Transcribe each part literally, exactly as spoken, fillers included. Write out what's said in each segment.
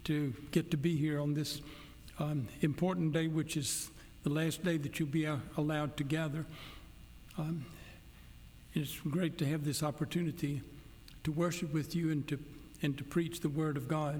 to get to be here on this um, important day, which is the last day that you'll be uh, allowed to gather. Um, it's great to have this opportunity to worship with you and to and to preach the Word of God.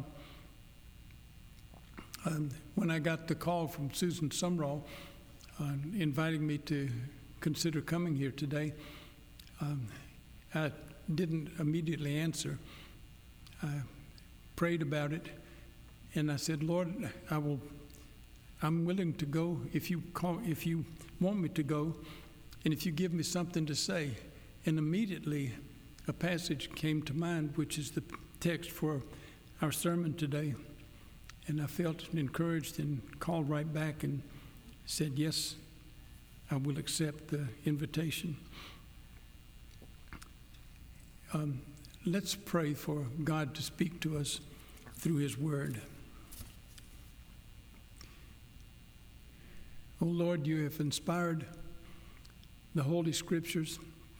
Um, when I got the call from Susan Sumrall uh, inviting me to consider coming here today, um, I didn't immediately answer. I prayed about it, and I said, Lord, I will, I'm willing to go if you call, if you want me to go, and if you give me something to say. And immediately a passage came to mind, which is the text for our sermon today. And I felt encouraged and called right back and said, yes, I will accept the invitation. Um, let's pray for God to speak to us through His Word. Oh Lord, you have inspired the Holy Scriptures.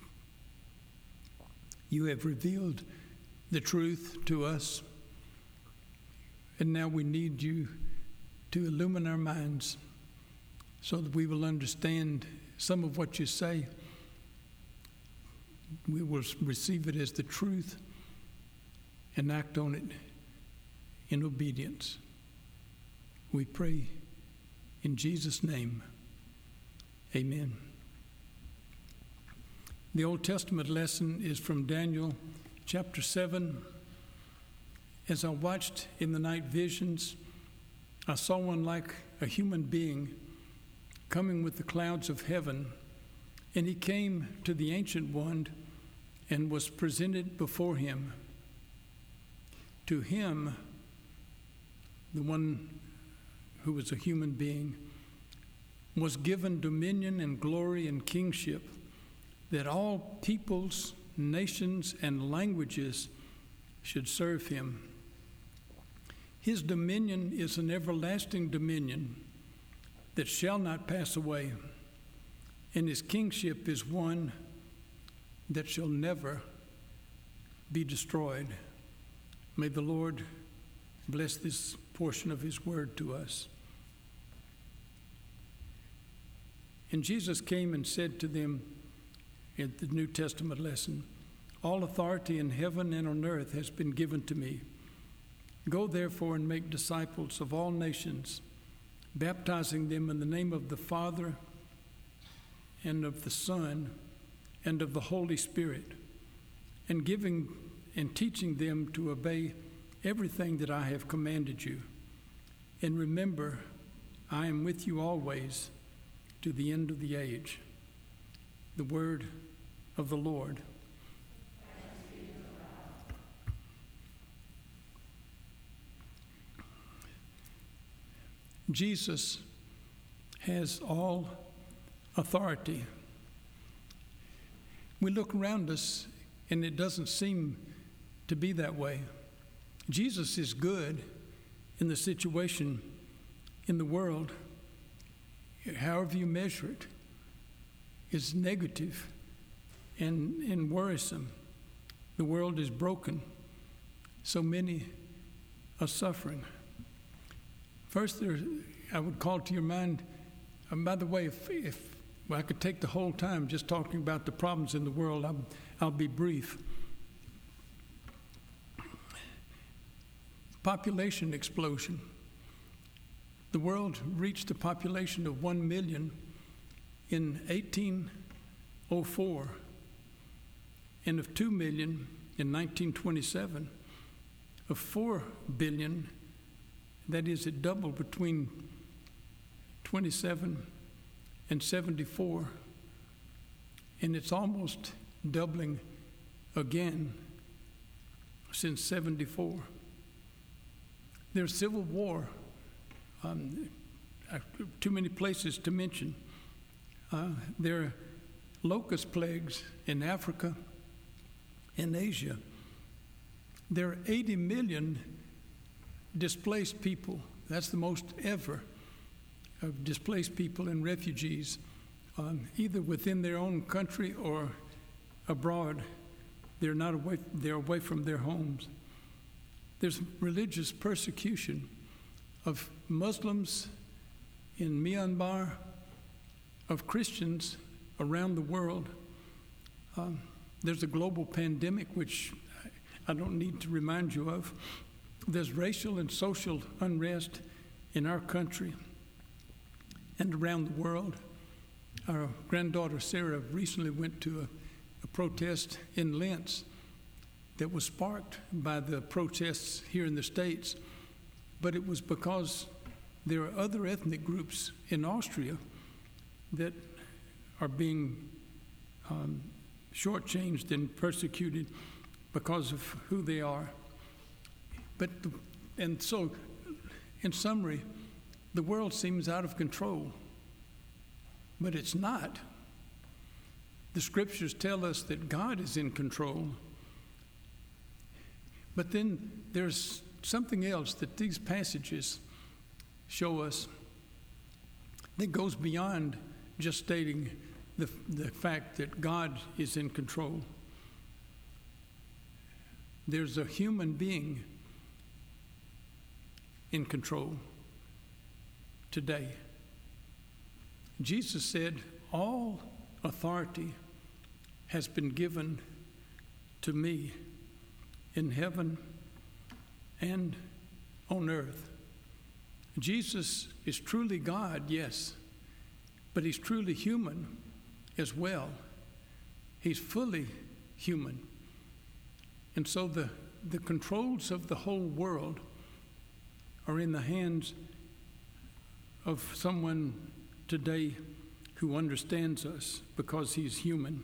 You have revealed the truth to us. And now we need you to illumine our minds so that we will understand some of what you say. We will receive it as the truth and act on it in obedience. We pray in Jesus' name. Amen. The Old Testament lesson is from Daniel chapter seven. As I watched in the night visions, I saw one like a human being coming with the clouds of heaven, and he came to the Ancient One and was presented before him. To him, the one who was a human being, was given dominion and glory and kingship, that all peoples, nations, and languages should serve him. His dominion is an everlasting dominion that shall not pass away, and his kingship is one that shall never be destroyed. May the Lord bless this portion of his word to us. And Jesus came and said to them in the New Testament lesson, all authority in heaven and on earth has been given to me. Go therefore and make disciples of all nations, baptizing them in the name of the Father and of the Son and of the Holy Spirit, and giving and teaching them to obey everything that I have commanded you. And remember, I am with you always to the end of the age. The word of the Lord. Jesus has all authority. We look around us and it doesn't seem to be that way. Jesus is good in the situation in the world, however you measure it, is negative and, and worrisome. The world is broken. So many are suffering. First, there, I would call to your mind, and by the way, if, if I could take the whole time just talking about the problems in the world, I'll, I'll be brief. Population explosion. The world reached a population of one million in eighteen oh four and of two million in nineteen twenty-seven, of four billion. That is, it doubled between twenty-seven and seventy-four, and it's almost doubling again since seventy-four. There's civil war, um, too many places to mention. Uh, there are locust plagues in Africa and Asia. There are eighty million displaced people. That's the most ever of displaced people and refugees, um, either within their own country or abroad. They're not away. They're away from their homes. there's religious persecution of Muslims in Myanmar, of Christians around the world. Um, there's a global pandemic, which I don't need to remind you of. There's racial and social unrest in our country and around the world. Our granddaughter Sarah recently went to a, a protest in Linz that was sparked by the protests here in the States, but it was because there are other ethnic groups in Austria that are being um, shortchanged and persecuted because of who they are. But the, and so, in summary, the world seems out of control, but it's not. The scriptures tell us that God is in control. But then there's something else that these passages show us that goes beyond just stating the, the fact that God is in control. There's a human being in control today. Jesus said, all authority has been given to me in heaven and on earth. Jesus is truly God, yes, but he's truly human as well. He's fully human. And so the, the controls of the whole world are in the hands of someone today who understands us because he's human.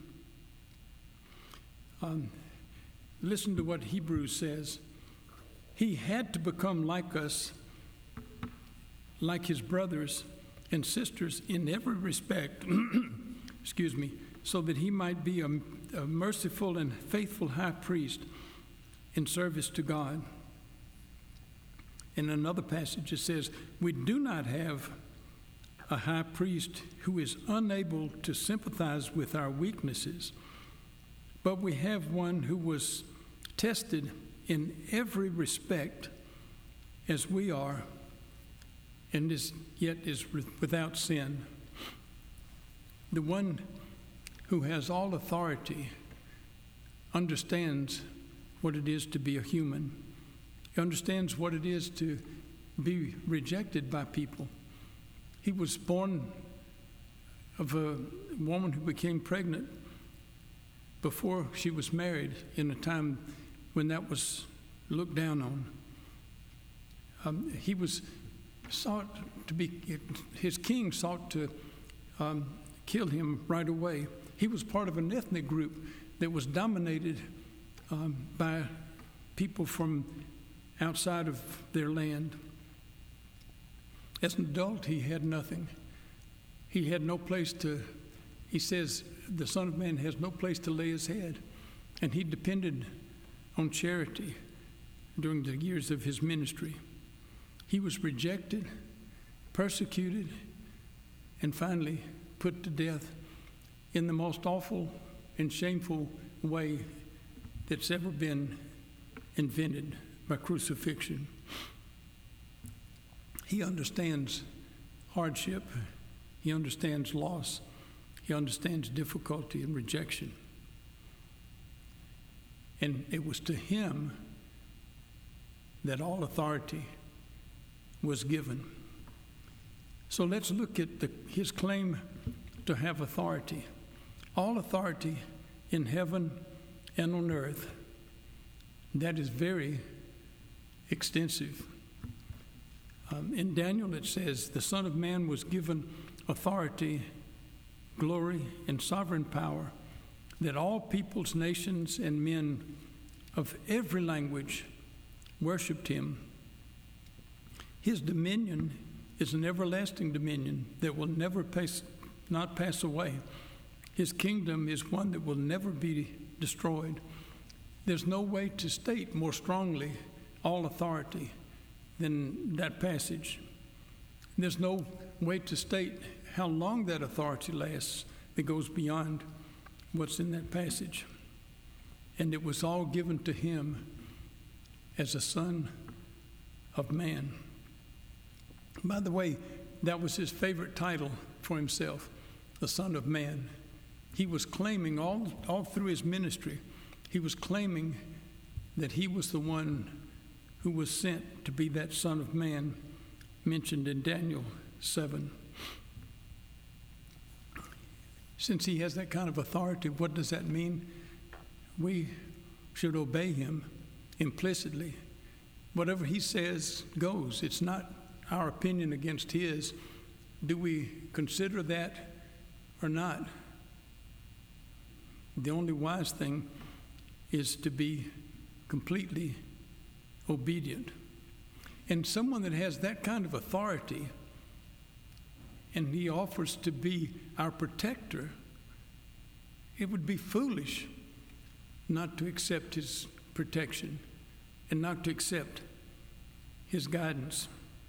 Um, listen to what Hebrews says. He had to become like us, like his brothers and sisters in every respect, excuse me, so that he might be a, a merciful and faithful high priest in service to God. In another passage it says, we do not have a high priest who is unable to sympathize with our weaknesses, but we have one who was tested in every respect as we are, and is yet is without sin. The one who has all authority understands what it is to be a human. He understands what it is to be rejected by people. He was born of a woman who became pregnant before she was married, in a time when that was looked down on. Um, he was sought to be, his king sought to um, kill him right away. He was part of an ethnic group that was dominated um, by people from outside of their land. As an adult, he had nothing. He had no place to, he says, the Son of Man has no place to lay his head. And he depended on charity during the years of his ministry. He was rejected, persecuted, and finally put to death in the most awful and shameful way that's ever been invented, by crucifixion. He understands hardship. He understands loss. He understands difficulty and rejection. And it was to him that all authority was given. So let's look at the, his claim to have authority. All authority in heaven and on earth. That is very extensive. Um, in Daniel it says, the Son of Man was given authority, glory, and sovereign power, that all peoples, nations, and men of every language worshipped him. His dominion is an everlasting dominion that will never pass, not pass away. His kingdom is one that will never be destroyed. There's no way to state more strongly all authority than that passage. There's no way to state how long that authority lasts that goes beyond what's in that passage. And it was all given to him as a son of Man. By the way, that was his favorite title for himself, the Son of Man. He was claiming all, all through his ministry, he was claiming that he was the one who was sent to be that Son of Man mentioned in Daniel seven. Since he has that kind of authority, what does that mean? We should obey him implicitly. Whatever he says goes. It's not our opinion against his. Do we consider that or not? The only wise thing is to be completely obedient. And someone that has that kind of authority, and he offers to be our protector, it would be foolish not to accept his protection and not to accept his guidance.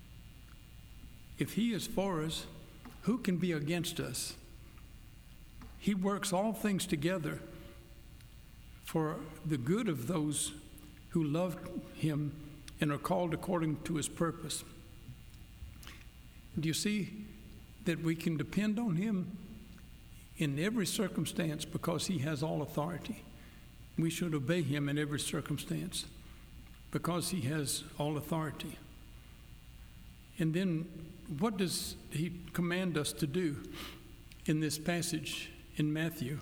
If he is for us, who can be against us? He works all things together for the good of those who love him and are called according to his purpose. Do you see that we can depend on him in every circumstance because he has all authority? We should obey him in every circumstance because he has all authority. And then what does he command us to do in this passage in Matthew?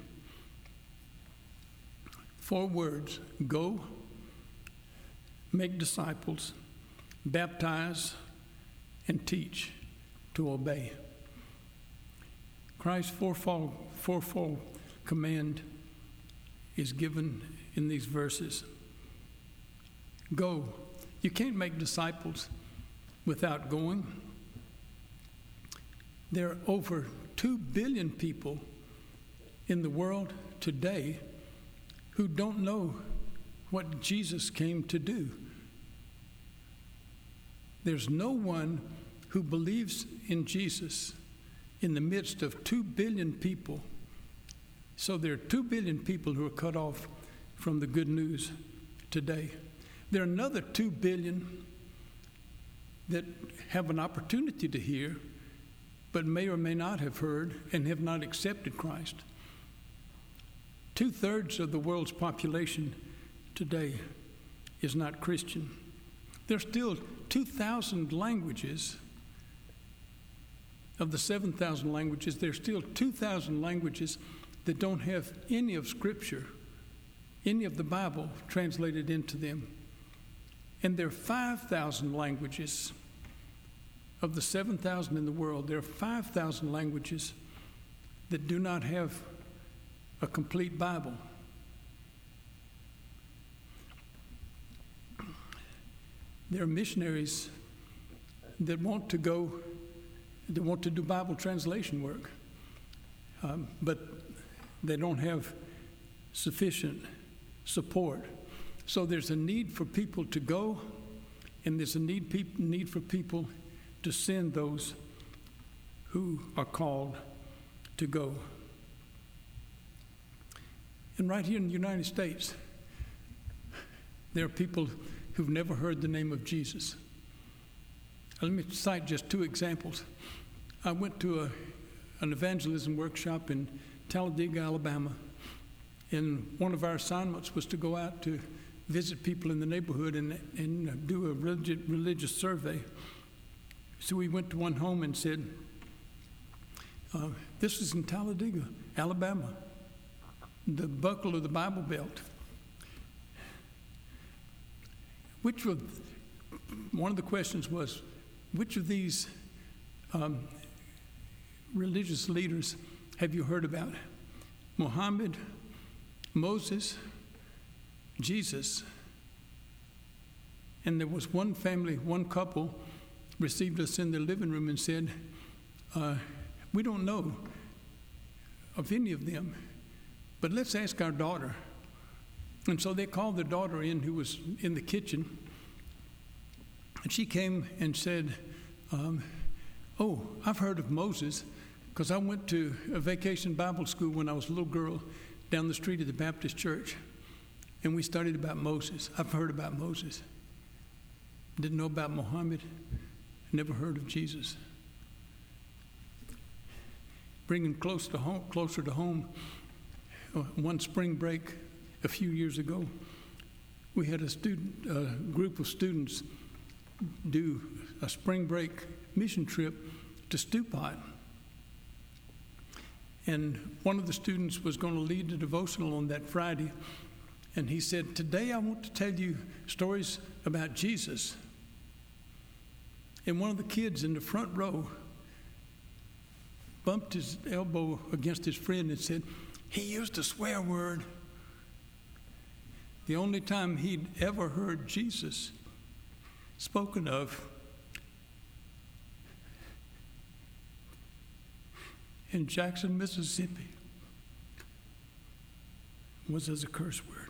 Four words: go, make disciples, baptize, and teach, to obey. Christ's fourfold, fourfold command is given in these verses. Go. You can't make disciples without going. There are over two billion people in the world today who don't know what Jesus came to do. There's no one who believes in Jesus in the midst of two billion people. So there are two billion people who are cut off from the good news today. There are another two billion that have an opportunity to hear, but may or may not have heard and have not accepted Christ. Two-thirds of the world's population today is not Christian. There's still two thousand languages. Of the seven thousand languages, there's still two thousand languages that don't have any of Scripture, any of the Bible translated into them. And there are five thousand languages. Of the seven thousand in the world, there are five thousand languages that do not have a complete Bible. There are missionaries that want to go, that want to do Bible translation work, um, but they don't have sufficient support. So there's a need for people to go, and there's a need, pe- need for people to send those who are called to go. And right here in the United States, there are people who've never heard the name of Jesus. Let me cite just two examples. I went to a, an evangelism workshop in Talladega, Alabama, and one of our assignments was to go out to visit people in the neighborhood and, and do a religi- religious survey. So we went to one home and said, uh, this is in Talladega, Alabama, the buckle of the Bible Belt. Which of, one of the questions was, which of these um, religious leaders have you heard about? Muhammad, Moses, Jesus. And there was one family, one couple received us in their living room and said, uh, we don't know of any of them, but let's ask our daughter. And so they called the daughter in, who was in the kitchen, and she came and said, um, oh, I've heard of Moses, because I went to a vacation Bible school when I was a little girl down the street of the Baptist church, and we studied about Moses. I've heard about Moses. didn't know about Muhammad, never heard of Jesus. Bringing close to home, closer to home, one spring break a few years ago, we had a student, a group of students do a spring break mission trip to Stewpot. And one of the students was going to lead the devotional on that Friday. And he said, today I want to tell you stories about Jesus. And one of the kids in the front row bumped his elbow against his friend and said, he used a swear word. The only time he'd ever heard Jesus spoken of in Jackson, Mississippi was as a curse word.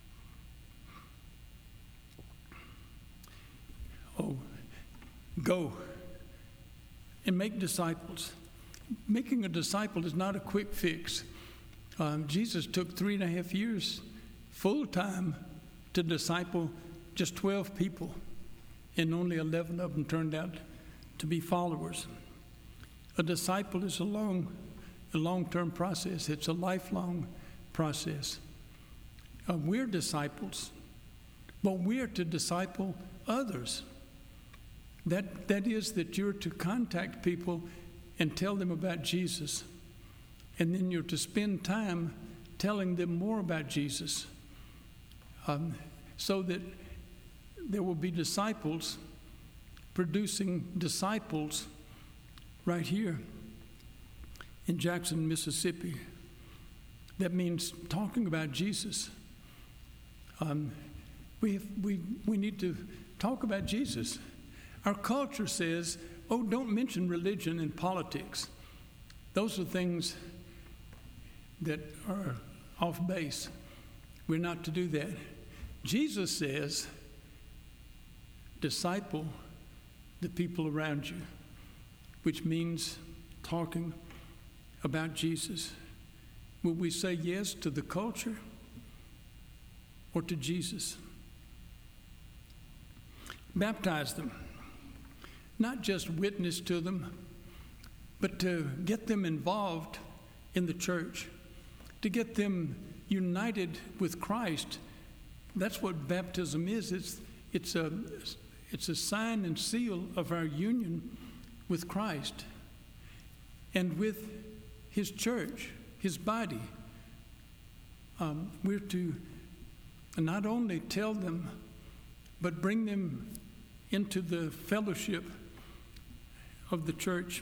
Oh, go and make disciples. Making a disciple is not a quick fix. Um, Jesus took three and a half years full time to disciple just twelve people, and only eleven of them turned out to be followers. A disciple is a long, a long-term process. It's a lifelong process. Uh, we're disciples, but we're to disciple others. That, that is that you're to contact people and tell them about Jesus. And then you're to spend time telling them more about Jesus, um, so that there will be disciples producing disciples right here in Jackson, Mississippi. That means talking about Jesus. Um, we, have, we, we need to talk about Jesus. Our culture says, oh, don't mention religion and politics. Those are things that are off base. We're not to do that. Jesus says, disciple the people around you, which means talking about Jesus. Will we say yes to the culture or to Jesus? Baptize them. Not just witness to them, but to get them involved in the church, to get them united with Christ. That's what baptism is. It's, it's, a, it's a sign and seal of our union with Christ and with his church, his body. Um, we're to not only tell them, but bring them into the fellowship of the church,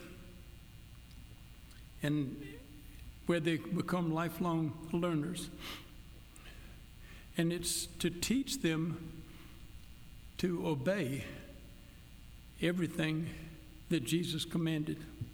and where they become lifelong learners. And it's to teach them to obey everything that Jesus commanded.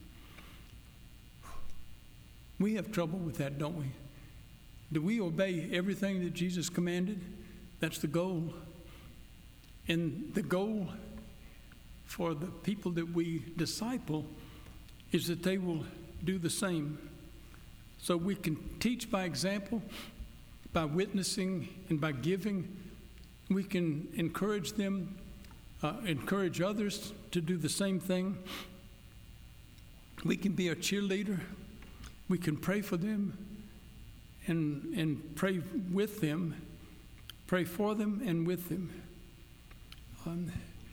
We have trouble with that, don't we? Do we obey everything that Jesus commanded? That's the goal. And the goal for the people that we disciple is that they will do the same. So we can teach by example, by witnessing, and by giving. We can encourage them, uh, encourage others to do the same thing. We can be a cheerleader. We can pray for them and, and pray with them, pray for them and with them. Um,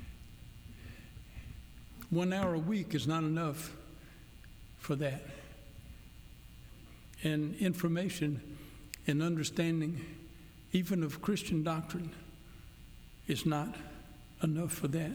One hour a week is not enough for that. And information and understanding, even of Christian doctrine, is not enough for that.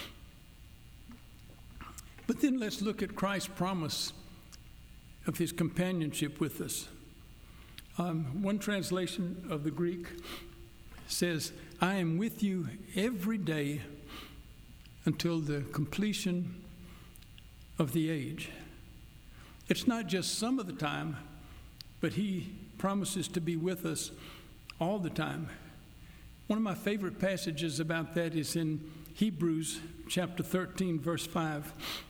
But then let's look at Christ's promise of his companionship with us. Um, one translation of the Greek says, I am with you every day until the completion of the age. It's not just some of the time, but he promises to be with us all the time. One of my favorite passages about that is in Hebrews chapter thirteen, verse five.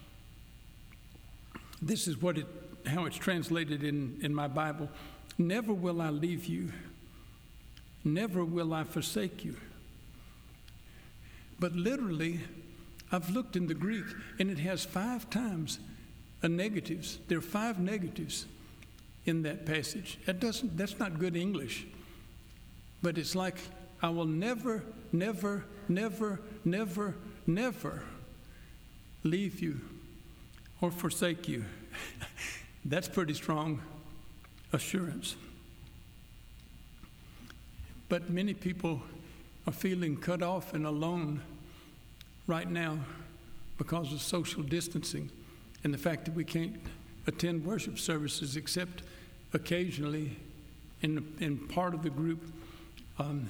This is what it, how it's translated in, in my Bible. Never will I leave you. Never will I forsake you. But literally, I've looked in the Greek, and it has five times a negatives. There are five negatives in that passage. That doesn't, that's not good English. But it's like, I will never, never, never, never, never leave you or forsake you. That's pretty strong assurance. But many people are feeling cut off and alone right now because of social distancing and the fact that we can't attend worship services except occasionally in, in part of the group. Um,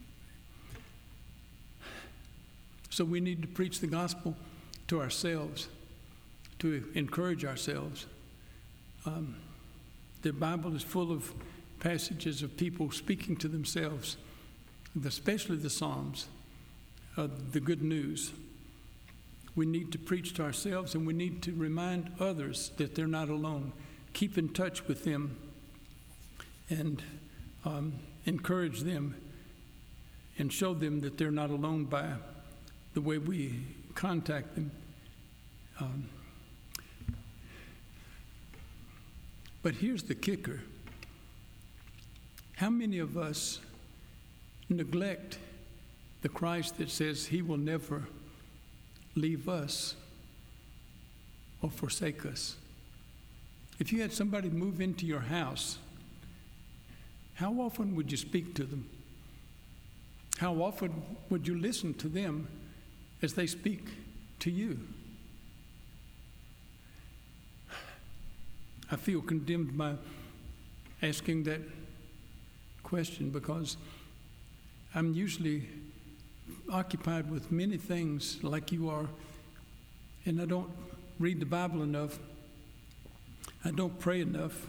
so we need to preach the gospel to ourselves, to encourage ourselves. Um, the Bible is full of passages of people speaking to themselves, especially the Psalms, uh, the good news. We need to preach to ourselves, and we need to remind others that they're not alone. Keep in touch with them and um, encourage them and show them that they're not alone by the way we contact them. Um, but here's the kicker. How many of us neglect the Christ that says he will never leave us or forsake us? If you had somebody move into your house, how often would you speak to them? How often would you listen to them as they speak to you? I feel condemned by asking that question because I'm usually occupied with many things like you are, and I don't read the Bible enough. I don't pray enough.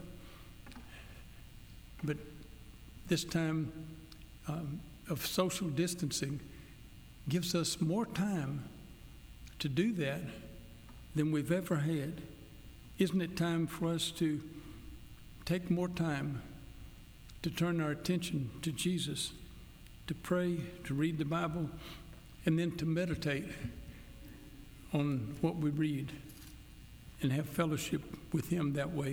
But this time um, of social distancing gives us more time to do that than we've ever had. Isn't it time for us to take more time to turn our attention to Jesus, to pray, to read the Bible, and then to meditate on what we read and have fellowship with him that way?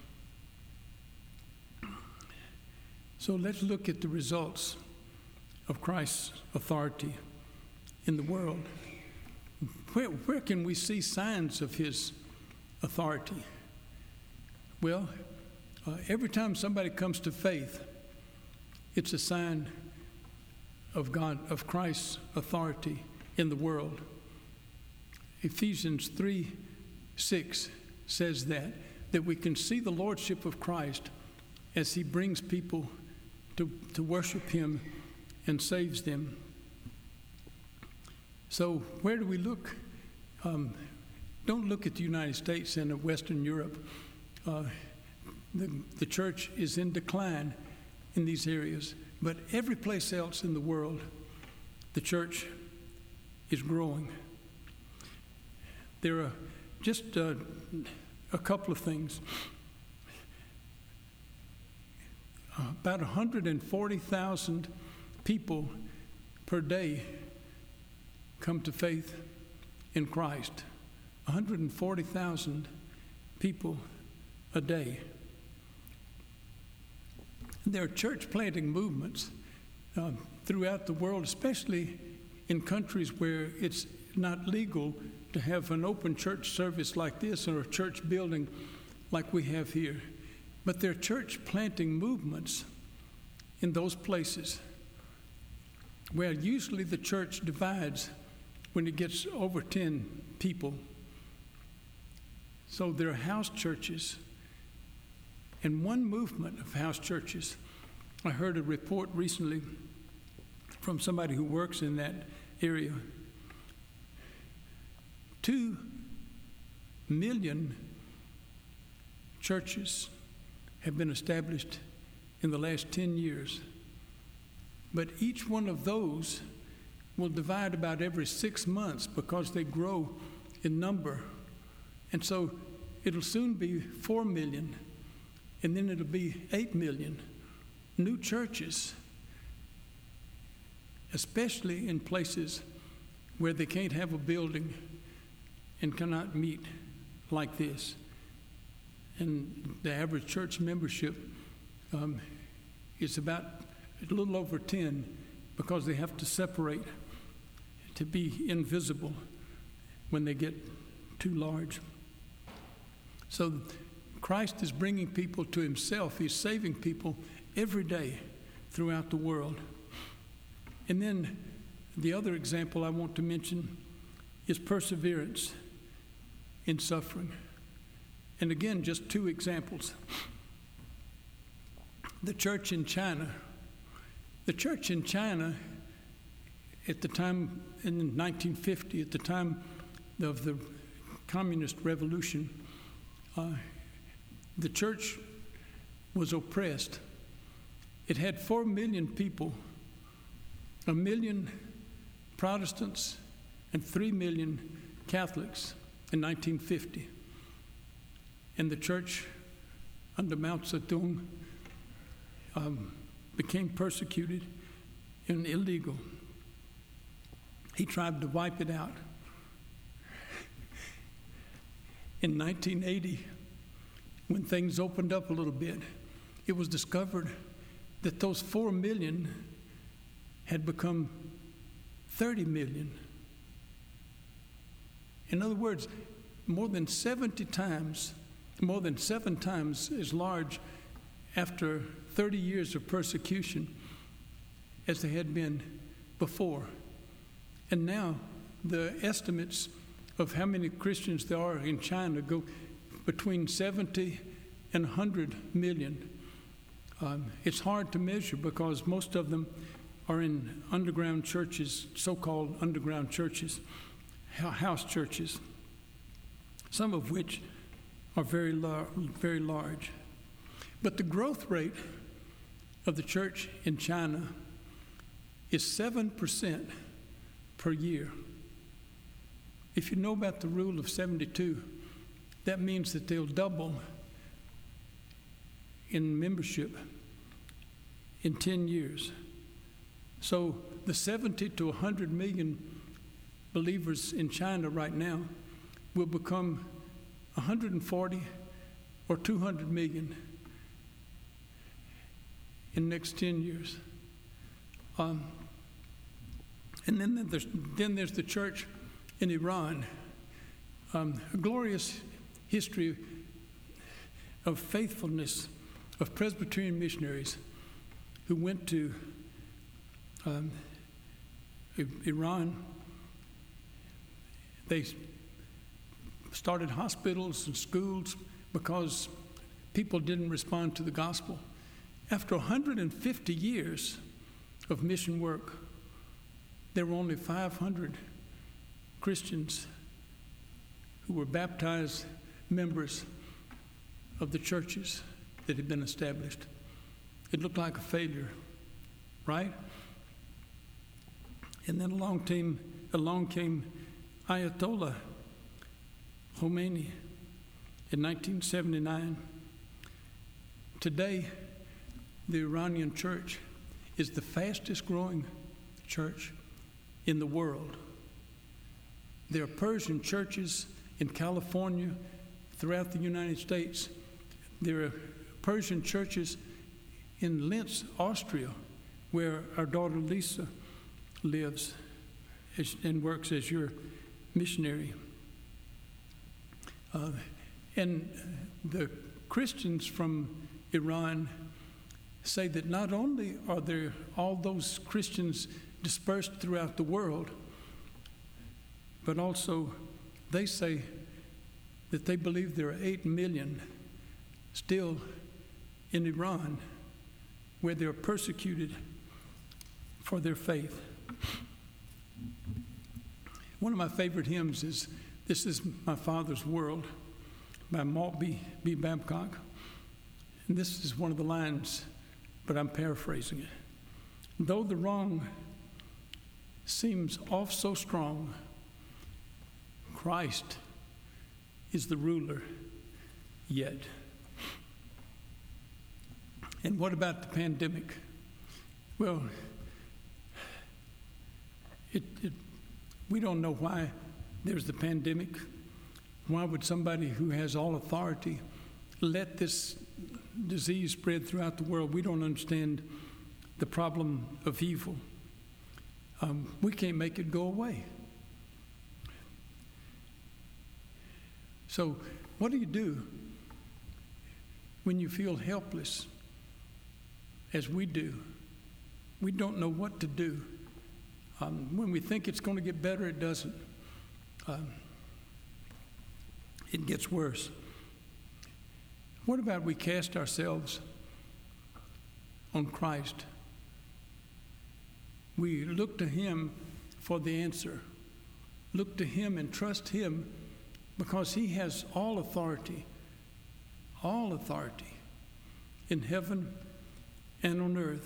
So let's look at the results of Christ's authority in the world. Where, where can we see signs of his authority? Well, uh, every time somebody comes to faith, it's a sign of God, of Christ's authority in the world. Ephesians three six says that, that we can see the lordship of Christ as he brings people to, to worship him and saves them. So where do we look? Um, don't look at the United States and at Western Europe. Uh, the, the church is in decline in these areas, but every place else in the world, the church is growing. There are just uh, a couple of things. Uh, about one hundred forty thousand people per day come to faith in Christ. one hundred forty thousand people a day. There are church planting movements uh, throughout the world, especially in countries where it's not legal to have an open church service like this or a church building like we have here. But there are church planting movements in those places where usually the church divides when it gets over ten people. So there are house churches. And one movement of house churches, I heard a report recently from somebody who works in that area. Two million churches have been established in the last ten years. But each one of those will divide about every six months because they grow in number. And so it'll soon be four million, and then it'll be eight million new churches, especially in places where they can't have a building and cannot meet like this. And the average church membership um, is about a little over ten, because they have to separate to be invisible when they get too large. So Christ is bringing people to himself. He's saving people every day throughout the world. And then the other example I want to mention is perseverance in suffering. And again, just two examples. The church in China. The church in China at the time, in nineteen fifty, at the time of the Communist Revolution, uh, the church was oppressed. It had four million people, a million Protestants and three million Catholics in nineteen fifty. And the church under Mao Zedong um, became persecuted and illegal. He tried to wipe it out. In nineteen eighty, when things opened up a little bit, it was discovered that those four million had become thirty million. In other words, more than seventy times, more than seven times as large after thirty years of persecution as they had been before. And now the estimates of how many Christians there are in China go between seventy and one hundred million. Um, it's hard to measure because most of them are in underground churches, so-called underground churches, house churches, some of which are very, lar- very large. But the growth rate of the church in China is seven percent per year. If you know about the rule of seventy-two, that means that they'll double in membership in ten years. So the seventy to one hundred million believers in China right now will become one hundred forty or two hundred million in the next ten years. Um, and then there's, then there's the church in Iran. Um, a glorious history of faithfulness of Presbyterian missionaries who went to um, Iran. They started hospitals and schools because people didn't respond to the gospel. After one hundred fifty years of mission work, there were only five hundred Christians who were baptized members of the churches that had been established. It looked like a failure, right? And then along came, along came Ayatollah Khomeini in nineteen seventy-nine. Today, the Iranian church is the fastest growing church in the world. There are Persian churches in California, throughout the United States. There are Persian churches in Linz, Austria, where our daughter Lisa lives and works as your missionary. Uh, and the Christians from Iran say that not only are there all those Christians dispersed throughout the world, but also they say that they believe there are eight million still in Iran where they're persecuted for their faith. One of my favorite hymns is "This Is My Father's World" by Maltby B. Babcock. And this is one of the lines, but I'm paraphrasing it. Though the wrong seems off so strong, Christ is the ruler yet. And what about the pandemic? Well, it, it We don't know why there's the pandemic. Why would somebody who has all authority let this disease spread throughout the world? We don't understand the problem of evil. Um, we can't make it go away. So what do you do when you feel helpless, as we do? We don't know what to do. Um, when we think it's going to get better, it doesn't. Um, it gets worse. What about we cast ourselves on Christ? We look to Him for the answer. Look to Him and trust Him, because He has all authority, all authority in heaven and on earth.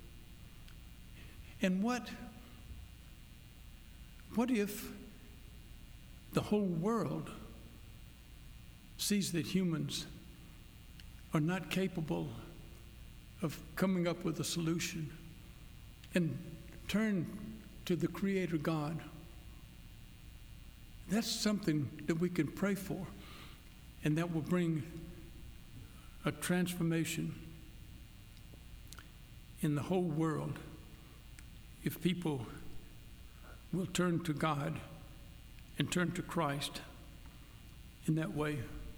And what, what if the whole world sees that humans are not capable of coming up with a solution and turn to the Creator God? That's something that we can pray for, and that will bring a transformation in the whole world if people will turn to God and turn to Christ in that way.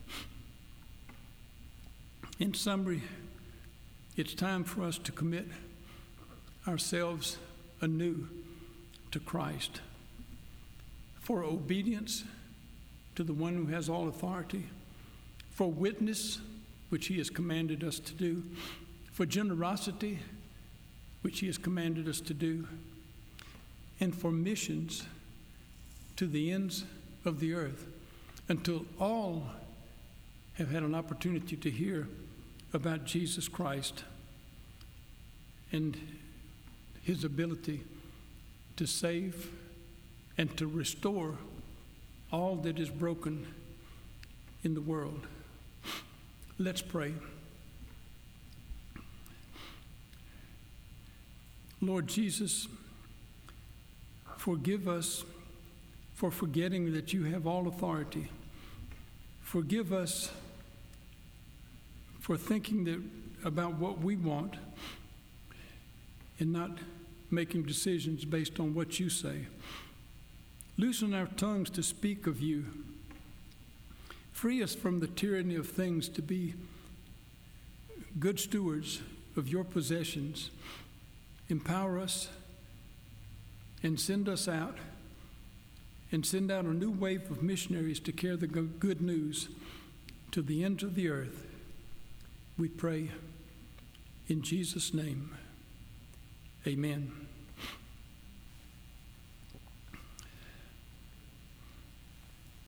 In summary, it's time for us to commit ourselves anew to Christ, for obedience to the one who has all authority, for witness, which He has commanded us to do, for generosity, which He has commanded us to do, and for missions to the ends of the earth, until all have had an opportunity to hear about Jesus Christ and His ability to save and to restore all that is broken in the world. Let's pray. Lord Jesus, forgive us for forgetting that You have all authority. Forgive us for thinking that about what we want and not making decisions based on what You say. Loosen our tongues to speak of You. Free us from the tyranny of things to be good stewards of Your possessions. Empower us and send us out, and send out a new wave of missionaries to carry the good news to the ends of the earth. We pray in Jesus' name. Amen.